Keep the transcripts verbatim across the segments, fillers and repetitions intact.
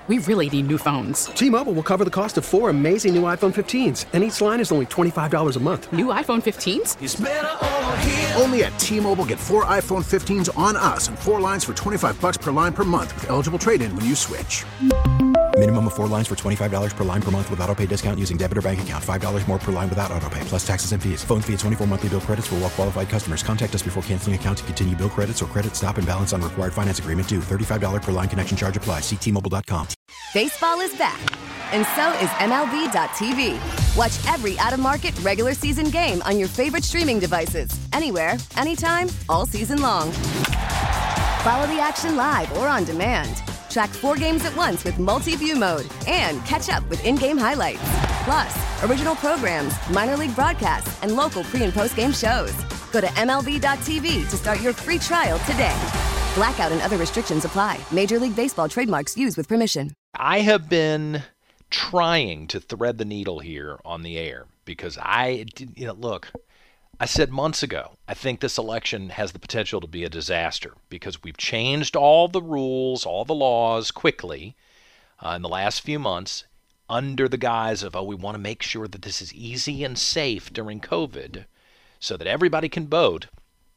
We really need new phones. T-Mobile will cover the cost of four amazing new iPhone fifteens, and each line is only twenty-five dollars a month. New iPhone fifteens? It's better over here. Only at T-Mobile, get four iPhone fifteens on us and four lines for twenty-five dollars per line per month with eligible trade-in when you switch. Minimum of four lines for twenty-five dollars per line per month with autopay discount using debit or bank account. five dollars more per line without autopay, plus taxes and fees. Phone fee at twenty-four monthly bill credits for well-qualified customers. Contact us before canceling account to continue bill credits or credit stop and balance on required finance agreement due. thirty-five dollars per line connection charge applies. See T Mobile dot com. Baseball is back, and so is M L B dot T V. Watch every out-of-market regular season game on your favorite streaming devices. Anywhere, anytime, all season long. Follow the action live or on demand. Track four games at once with multi-view mode and catch up with in-game highlights. Plus, original programs, minor league broadcasts, and local pre- and post-game shows. Go to M L B dot T V to start your free trial today. Blackout and other restrictions apply. Major League Baseball trademarks used with permission. I have been trying to thread the needle here on the air because I, you know, look, I said months ago, I think this election has the potential to be a disaster because we've changed all the rules, all the laws quickly uh, in the last few months under the guise of, oh, we want to make sure that this is easy and safe during COVID so that everybody can vote.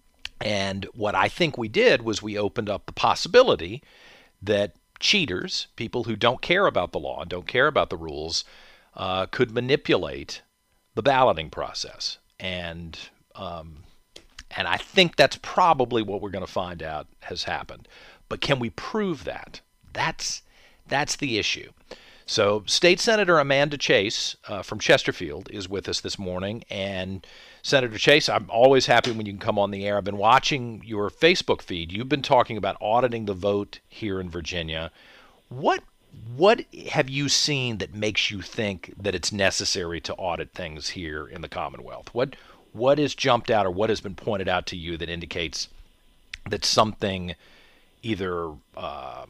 And what I think we did was we opened up the possibility that cheaters, people who don't care about the law, don't care about the rules, uh, could manipulate the balloting process. And um, and I think that's probably what we're going to find out has happened. But can we prove that? That's that's the issue. So State Senator Amanda Chase uh, from Chesterfield is with us this morning. And Senator Chase, I'm always happy when you can come on the air. I've been watching your Facebook feed. You've been talking about auditing the vote here in Virginia. What what have you seen that makes you think that it's necessary to audit things here in the Commonwealth? What what has jumped out or what has been pointed out to you that indicates that something either uh,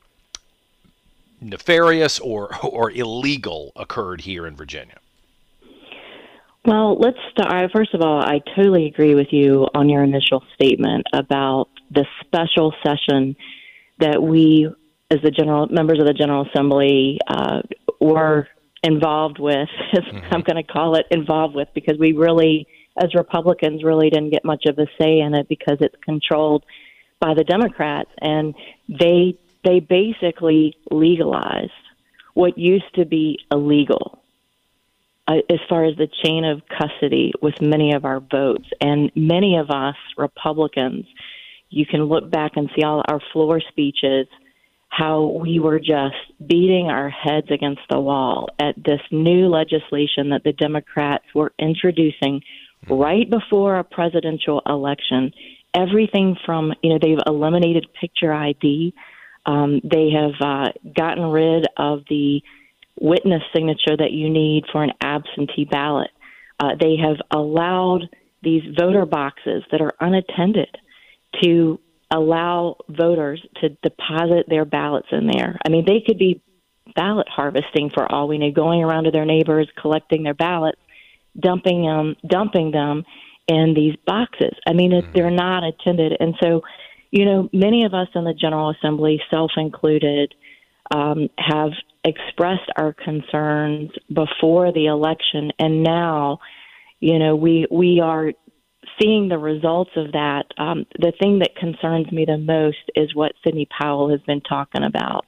nefarious or or illegal occurred here in Virginia? Well, let's start. First of all, I totally agree with you on your initial statement about the special session that we, as the general members of the General Assembly, uh, were involved with. Mm-hmm. I'm going to call it involved with because we really, as Republicans, really didn't get much of a say in it because it's controlled by the Democrats, and they they basically legalized what used to be illegal. Uh, as far as the chain of custody with many of our votes. And many of us Republicans, you can look back and see all our floor speeches, how we were just beating our heads against the wall at this new legislation that the Democrats were introducing right before a presidential election. Everything from, you know, they've eliminated picture I D. Um, they have uh, gotten rid of the witness signature that you need for an absentee ballot. Uh, they have allowed these voter boxes that are unattended to allow voters to deposit their ballots in there. I mean, they could be ballot harvesting for all we know, going around to their neighbors, collecting their ballots, dumping them, dumping them in these boxes. I mean, it, they're not attended. And so, you know, many of us in the General Assembly, self included, um, have expressed our concerns before the election, and now, you know, we we are seeing the results of that. Um, the thing that concerns me the most is what Sidney Powell has been talking about,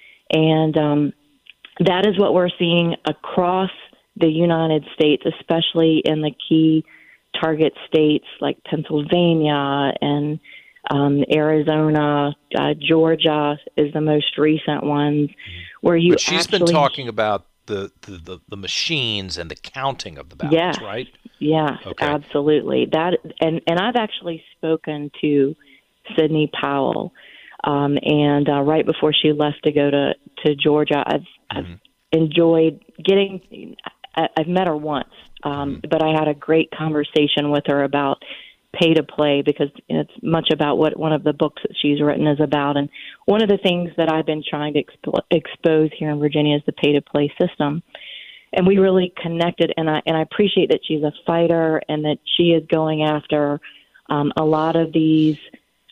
and um, that is what we're seeing across the United States, especially in the key target states like Pennsylvania and um, Arizona. uh, Georgia is the most recent ones. Where you but she's actually, been talking about the, the, the, the machines and the counting of the ballots, yeah, right? Yeah, okay. Absolutely. That and, and I've actually spoken to Sidney Powell, um, and uh, right before she left to go to, to Georgia, I've, mm-hmm. I've enjoyed getting. I, I've met her once, um, mm-hmm. but I had a great conversation with her about pay to play because it's much about what one of the books that she's written is about. And one of the things that I've been trying to expo- expose here in Virginia is the pay to play system. And we really connected, and I and I appreciate that she's a fighter and that she is going after um, a lot of these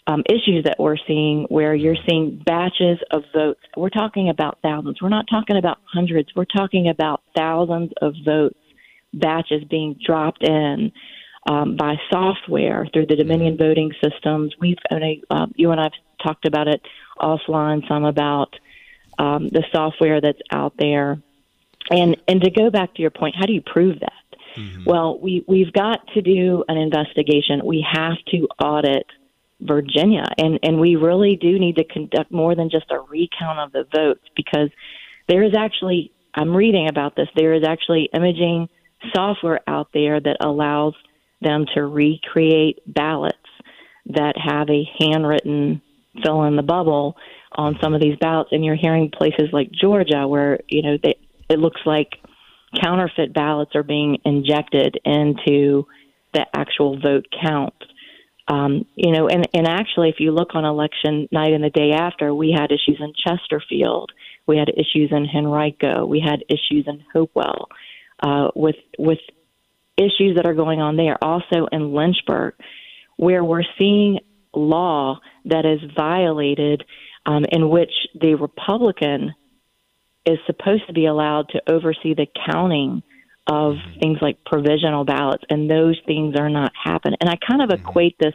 um, issues that we're seeing where you're seeing batches of votes. We're talking about thousands. We're not talking about hundreds. We're talking about thousands of votes, batches being dropped in um, by software through the Dominion voting systems. We've, uh, you and I've talked about it offline some about um, the software that's out there. And and to go back to your point, how do you prove that? Mm-hmm. Well, we, we've got to do an investigation. We have to audit Virginia, and, and we really do need to conduct more than just a recount of the votes, because there is actually, I'm reading about this, there is actually imaging software out there that allows them to recreate ballots that have a handwritten fill in the bubble on some of these ballots. And you're hearing places like Georgia where, you know, they, it looks like counterfeit ballots are being injected into the actual vote count. Um, you know, and, and actually, if you look on election night and the day after, we had issues in Chesterfield, we had issues in Henrico, we had issues in Hopewell, uh, with with issues that are going on there. Also in Lynchburg, where we're seeing law that is violated, um, in which the Republican is supposed to be allowed to oversee the counting of things like provisional ballots, and those things are not happening. And I kind of equate this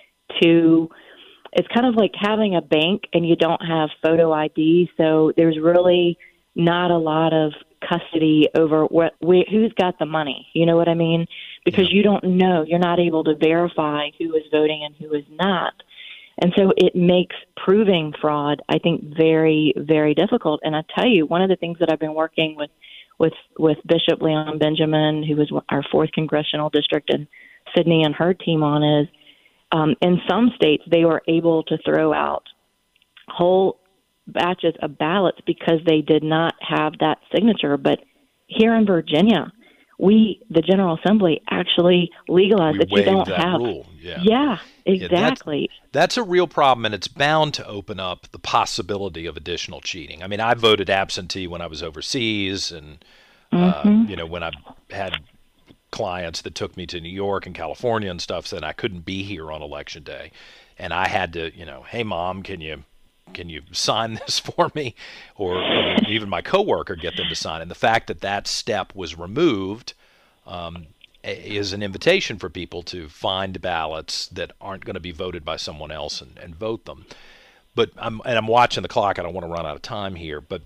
to, it's kind of like having a bank and you don't have photo I D, so there's really not a lot of custody over what wh- who's got the money. You know what I mean? Because you don't know, you're not able to verify who is voting and who is not. And so it makes proving fraud, I think, very, very difficult. And I tell you, one of the things that I've been working with with with Bishop Leon Benjamin, who is our fourth congressional district, and Sydney and her team on is, um, in some states they were able to throw out whole batches of ballots because they did not have that signature. But here in Virginia, we, the General Assembly, actually legalized we that you don't that have. Rule. Yeah. yeah, exactly. Yeah, that's, that's a real problem, and it's bound to open up the possibility of additional cheating. I mean, I voted absentee when I was overseas, and mm-hmm. uh, you know, when I had clients that took me to New York and California and stuff, said I couldn't be here on election day, and I had to, you know, hey mom, can you can you sign this for me, or, or even my coworker get them to sign. And the fact that that step was removed um, is an invitation for people to find ballots that aren't going to be voted by someone else and, and vote them. But I'm and I'm watching the clock. I don't want to run out of time here. But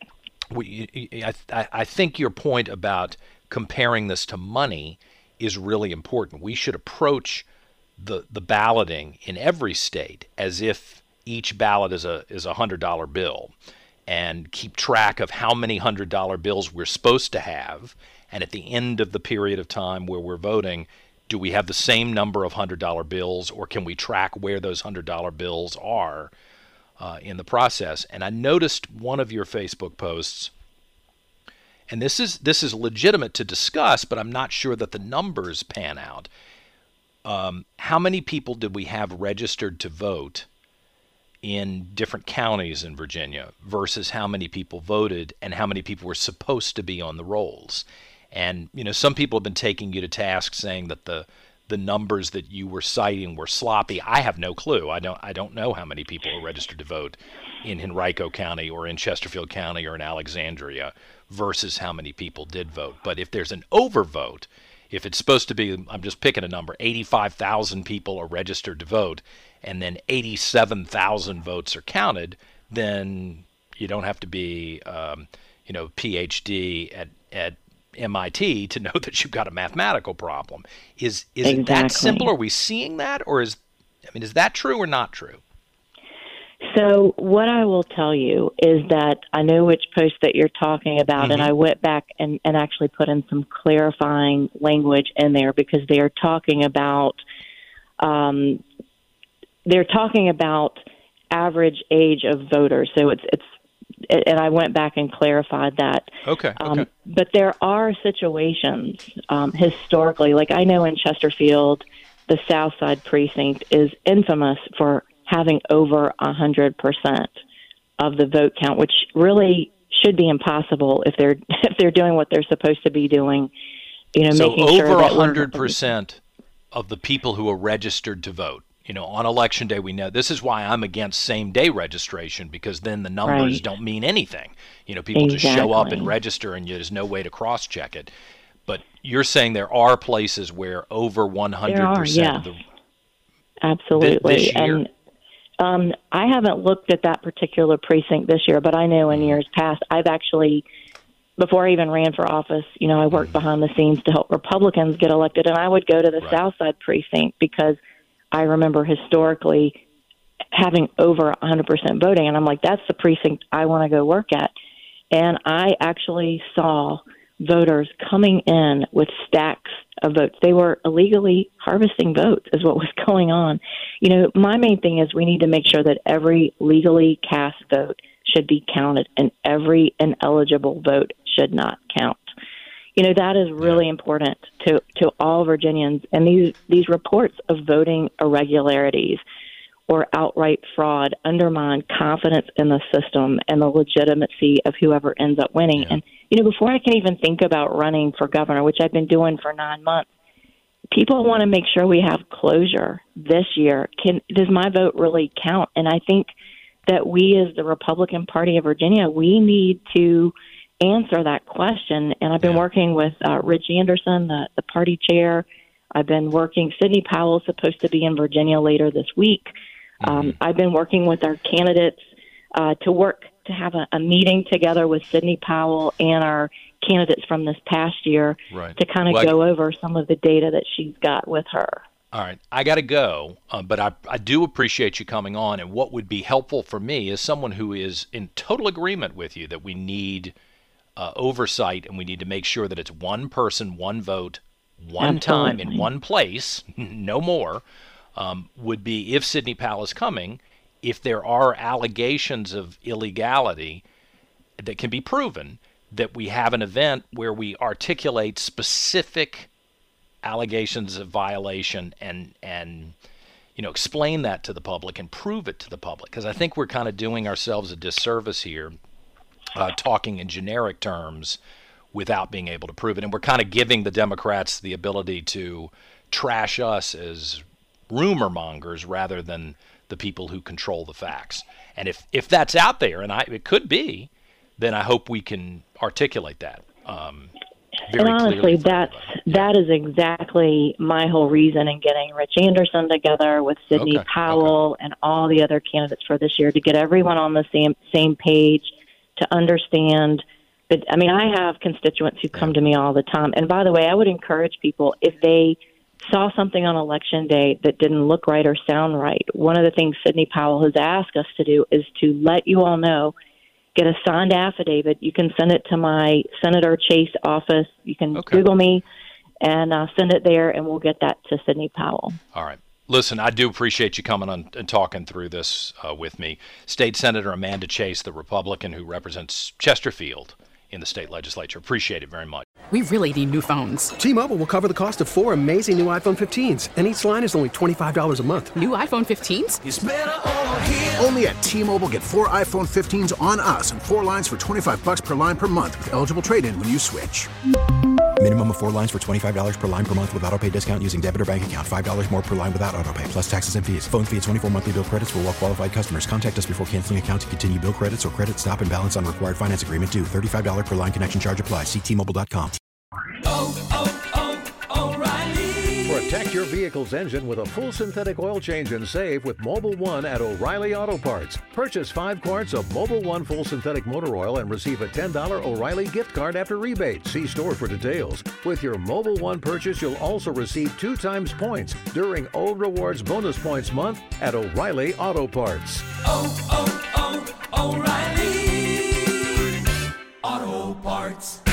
we, I, I think your point about comparing this to money is really important. We should approach the the balloting in every state as if each ballot is a is a hundred dollar bill, and keep track of how many hundred dollar bills we're supposed to have. And at the end of the period of time where we're voting, do we have the same number of hundred dollar bills, or can we track where those hundred dollar bills are uh, in the process? And I noticed one of your Facebook posts, and this is this is legitimate to discuss, but I'm not sure that the numbers pan out. Um, how many people did we have registered to vote in different counties in Virginia versus how many people voted and how many people were supposed to be on the rolls? And, you know, some people have been taking you to task saying that the the numbers that you were citing were sloppy. I have no clue. I don't I don't know how many people are registered to vote in Henrico County or in Chesterfield County or in Alexandria versus how many people did vote. But if there's an overvote, if it's supposed to be, I'm just picking a number, eighty-five thousand people are registered to vote, and then eighty-seven thousand votes are counted, then you don't have to be, um, you know, P H D at, at M I T to know that you've got a mathematical problem. Is is exactly. it that simple? Are we seeing that, or is, I mean, is that true or not true? So what I will tell you is that I know which post that you're talking about, mm-hmm. and I went back and, and actually put in some clarifying language in there, because they are talking about um, they're talking about average age of voters. So it's it's and I went back and clarified that. Okay. okay. Um, but there are situations um, historically, like I know in Chesterfield, the South Side precinct is infamous for having over one hundred percent of the vote count, which really should be impossible if they're if they're doing what they're supposed to be doing. You know, so making over sure that one hundred percent of the people who are registered to vote You know, on Election Day, we know this is why I'm against same-day registration, because then the numbers Right. don't mean anything. You know, people just show up and register, and there's no way to cross-check it. But you're saying there are places where over one hundred percent There are, of the absolutely. This year? And um, I haven't looked at that particular precinct this year, but I know in years past, I've actually, before I even ran for office, you know, I worked behind the scenes to help Republicans get elected, and I would go to the Right. South Side precinct because I remember historically having over one hundred percent voting, and I'm like, that's the precinct I want to go work at. And I actually saw voters coming in with stacks of votes. They were illegally harvesting votes is what was going on. You know, my main thing is we need to make sure that every legally cast vote should be counted and every ineligible vote should not count. You know, that is really important to, to all Virginians. And these, these reports of voting irregularities or outright fraud undermine confidence in the system and the legitimacy of whoever ends up winning. Yeah. And, you know, before I can even think about running for governor, which I've been doing for nine months, people want to make sure we have closure this year. Can, does my vote really count? And I think that we as the Republican Party of Virginia, we need to answer that question. And I've been Yeah. working with uh, Rich Anderson, the, the party chair. I've been working, Sidney Powell is supposed to be in Virginia later this week. Um, Mm-hmm. I've been working with our candidates uh, to work to have a, a meeting together with Sidney Powell and our candidates from this past year Right. to kind of Well, I- go over some of the data that she's got with her. All right, I got to go, uh, but I, I do appreciate you coming on. And what would be helpful for me is someone who is in total agreement with you that we need uh, oversight and we need to make sure that it's one person, one vote, one time in Absolutely. one place, no more, um, would be if Sidney Powell is coming, if there are allegations of illegality that can be proven, that we have an event where we articulate specific allegations of violation and and you know explain that to the public and prove it to the public, because I think we're kind of doing ourselves a disservice here uh, talking in generic terms without being able to prove it, and we're kind of giving the Democrats the ability to trash us as rumor mongers rather than the people who control the facts. And if if that's out there, and I it could be, then I hope we can articulate that um very And honestly, clearly for that's everybody. that is exactly my whole reason in getting Rich Anderson together with Sidney Okay, Powell and all the other candidates for this year to get everyone on the same same page to understand. But I mean, I have constituents who come to me all the time. And by the way, I would encourage people, if they saw something on Election Day that didn't look right or sound right, one of the things Sidney Powell has asked us to do is to let you all know. Get a signed affidavit. You can send it to my Senator Chase office. You can Okay. Google me and uh, send it there, and we'll get that to Sidney Powell. All right. Listen, I do appreciate you coming on and talking through this uh, with me. State Senator Amanda Chase, the Republican who represents Chesterfield in the state legislature. Appreciate it very much. We really need new phones. T-Mobile will cover the cost of four amazing new iPhone fifteens, and each line is only twenty-five dollars a month. New iPhone fifteens? Only at T-Mobile, get four iPhone fifteens on us and four lines for twenty-five bucks per line per month with eligible trade-in when you switch. Minimum of four lines for twenty-five dollars per line per month with autopay discount using debit or bank account. five dollars more per line without autopay, plus taxes and fees. Phone fee at twenty-four monthly bill credits for well-qualified customers. Contact us before canceling account to continue bill credits or credit stop and balance on required finance agreement due. thirty-five dollars per line connection charge applies. See T Mobile dot com. Protect your vehicle's engine with a full synthetic oil change and save with Mobile One at O'Reilly Auto Parts. Purchase five quarts of Mobile One full synthetic motor oil and receive a ten dollars O'Reilly gift card after rebate. See store for details. With your Mobile One purchase, you'll also receive two times points during O Rewards Bonus Points Month at O'Reilly Auto Parts. Oh, oh, oh, O'Reilly Auto Parts.